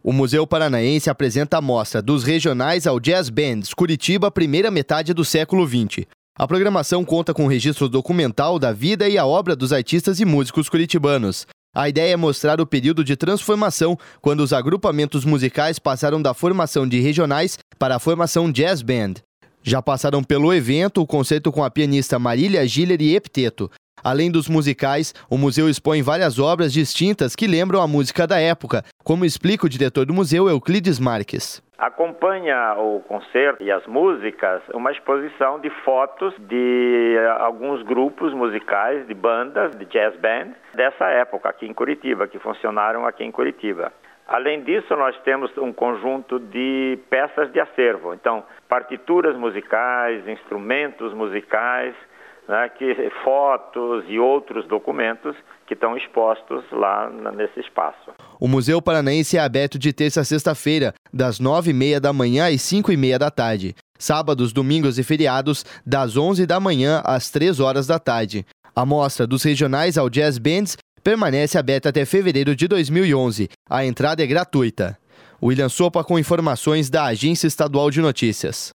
O Museu Paranaense apresenta a mostra Dos Regionais ao Jazz Bands, Curitiba, primeira metade do século XX. A programação conta com um registro documental da vida e a obra dos artistas e músicos curitibanos. A ideia é mostrar o período de transformação, quando os agrupamentos musicais passaram da formação de regionais para a formação Jazz Band. Já passaram pelo evento o concerto com a pianista Marília Giller e Epteto. Além dos musicais, o museu expõe várias obras distintas que lembram a música da época, como explica o diretor do museu, Euclides Marques. Acompanha o concerto e as músicas uma exposição de fotos de alguns grupos musicais, de bandas, de jazz band, dessa época aqui em Curitiba, que funcionaram aqui em Curitiba. Além disso, nós temos um conjunto de peças de acervo, então partituras musicais, instrumentos musicais, fotos e outros documentos que estão expostos lá nesse espaço. O Museu Paranaense é aberto de terça a sexta-feira, das 9h30 da manhã às 5h30 da tarde. Sábados, domingos e feriados, das 11 da manhã às 3 horas da tarde. A mostra Dos Regionais ao Jazz Bands permanece aberta até fevereiro de 2011. A entrada é gratuita. William Sopa com informações da Agência Estadual de Notícias.